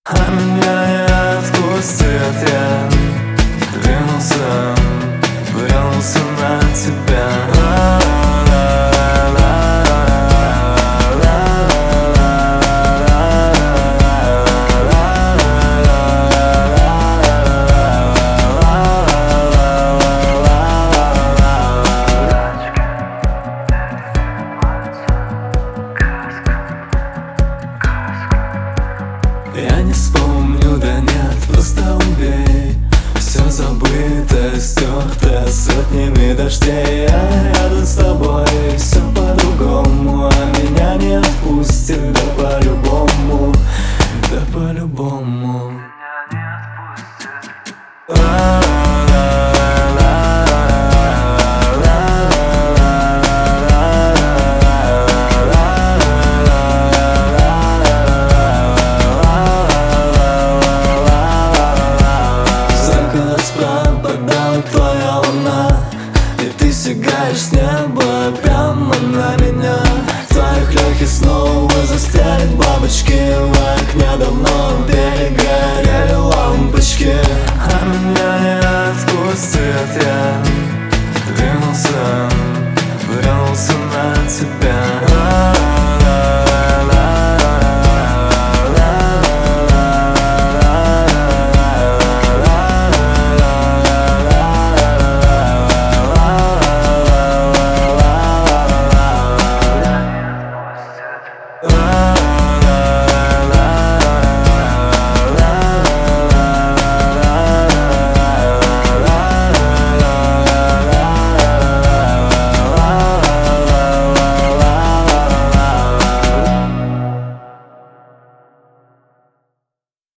А меня не отпустит, я двинулся на тебя. Я не вспомню, да нет, просто убей. Все забыто, стерто сотнями дождей. Я рядом с тобой, все по-другому. А меня не отпустит, да по-любому. Да по-любому. Подала твоя луна, и ты сигаешь с неба прямо на меня. В твоих легких снова застряли бабочки в окне давно.